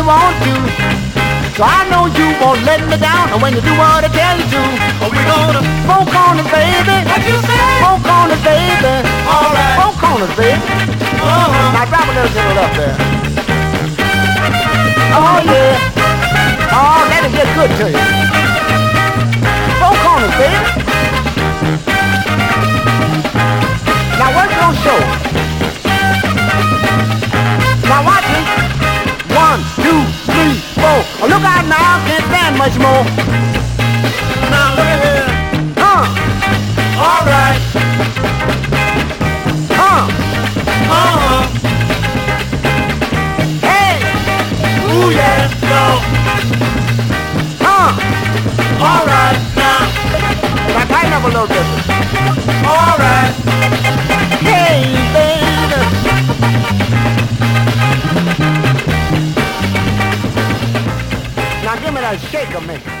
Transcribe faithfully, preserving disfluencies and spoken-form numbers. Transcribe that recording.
want to. So I know you won't let me down. And when you do what I tell you to, Are we gonna smoke on us, baby. what you say? Smoke on us, baby. All right. Smoke on us, baby. Uh-huh. Now drop a little to the left there. Oh yeah. Oh, that'll get good to you. Smoke on us, baby. Now what's your show? Now watch me. One, two, three, four. Oh, look out now, can't stand much more. Now look at here. Huh, All right. huh. Uh-huh. Hey, Ooh, yeah. No. huh. All right. Now. Now tighten up a little bit. All right. Hey, baby. Now give me that shaker, man.